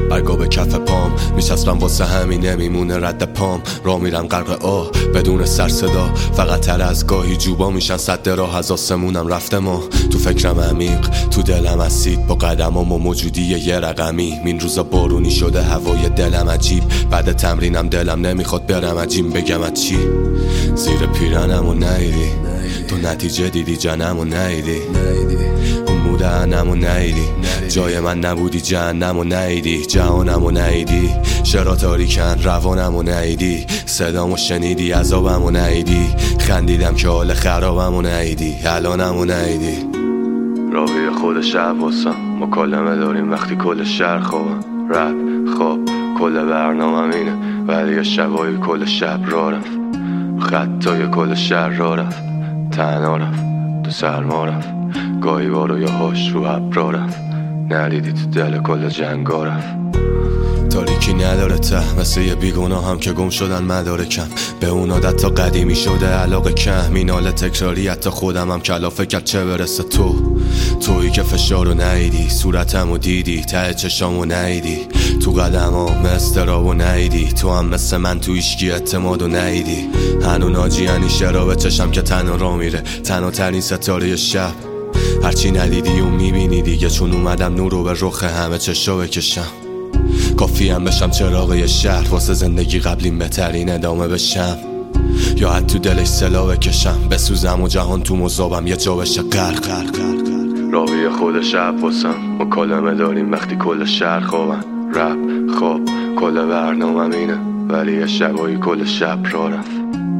برگا به کف پام میچسبم واسه همین نمیمونه رد پام. را میرم غرق آه بدون سر صدا، فقط تر از گاهی جوبا میشن صد راه. از آسمونم رفته ما تو فکرم عمیق، تو دلم اسید با قدمام و موجودی یه رقمی. این روزا بارونی شده هوای دلم عجیب، بعد تمرینم دلم نمیخواد برم عجیم. بگم چی زیر پیرنم و نیدی تو نتیجه دیدی جنم و نیدی اون بودنم و نیدی جای من نبودی جهنم و نیدی جهانم و نیدی چرا تاریکن روانم و نیدی صدامو شنیدی عذابم و نیدی خندیدم که حال خرابم و نیدی الانم و نیدی. راوی خود شب واسم مکالمه داریم وقتی کل شهر خوابم. رپ خواب کل برنامه اینه ولی شبایی کل شب را رفت خطای کل شهر را رفت تنها رفت تو سرما رفت گاهی بارو یا هاش رو ابرا رفت ندیدی تو دل کل جنگا رفت. تاریکی نداره ته مثل یه بیگناه هم که گم شدن مدارکم به اون عادت تا قدیمی شده علاقه کم. این حال تکراری حتی خودم هم کلافه کرد چه برسه تویی که فشارو نیدی صورتمو دیدی ته چشامو نیدی تو قدمام استرابو نیدی تو هم مثل من تو ایشکی اعتمادو نیدی هنو ناجیانی شراب چشم که تنها را میره تنها ترین ستاره شب هرچی ندیدی و میبینی دیگه چون اومدم نورو به رخ همه چشا بکشم. کافیم بشم چراغ یه شهر واسه زندگی قبلیم بهترین ادامه بشم یا حتی تو دلش سلا بکشم بسوزم و جهان تو مذابم یه جا بشه غرق. راوی خود شب واسم مکالمه داریم وقتی کل شهر خوابن. رپ خواب کل برنامه اینه ولی یه شبایی کل شب را رفت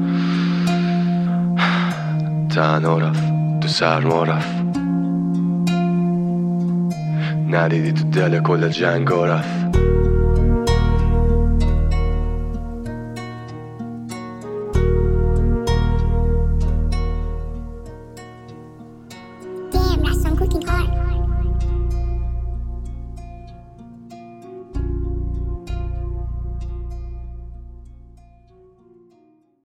تنها رفت تو سرما رفت ندیدی تو دل کل جنگا رفت.